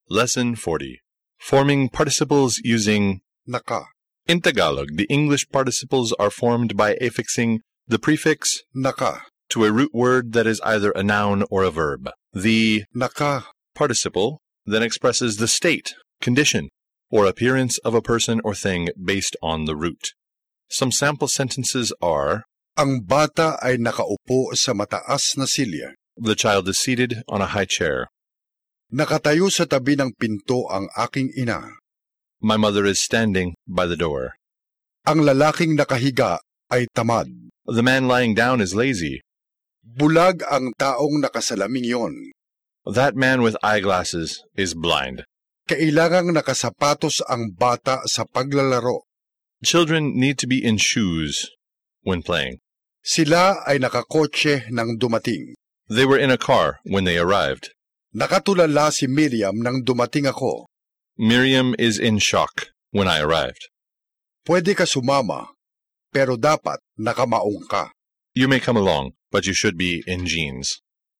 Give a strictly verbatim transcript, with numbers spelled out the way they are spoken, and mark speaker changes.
Speaker 1: Lesson forty. Forming participles using
Speaker 2: naka,
Speaker 1: In Tagalog, the English participles are formed by affixing the prefix
Speaker 2: naka,
Speaker 1: to a root word that is either a noun or a verb. The
Speaker 2: naka,
Speaker 1: participle then expresses the state, condition, or appearance of a person or thing based on the root. Some sample sentences are:
Speaker 2: ang bata ay nakaupo sa mataas na silya.
Speaker 1: The child is seated on a high chair.
Speaker 2: Nakatayo sa tabi ng pinto ang aking ina.
Speaker 1: My mother is standing by the door.
Speaker 2: Ang lalaking nakahiga ay tamad.
Speaker 1: The man lying down is lazy.
Speaker 2: Bulag ang taong nakasalaming yon.
Speaker 1: That man with eyeglasses is blind.
Speaker 2: Kailangang nakasapatos ang bata sa paglalaro.
Speaker 1: Children need to be in shoes when playing.
Speaker 2: Sila ay nakakotse nang dumating.
Speaker 1: They were in a car when they arrived.
Speaker 2: Nakatulala si Miriam nang dumating ako.
Speaker 1: Miriam is in shock when I arrived.
Speaker 2: Pwede ka sumama, pero dapat nakamaong ka.
Speaker 1: You may come along, but you should be in jeans.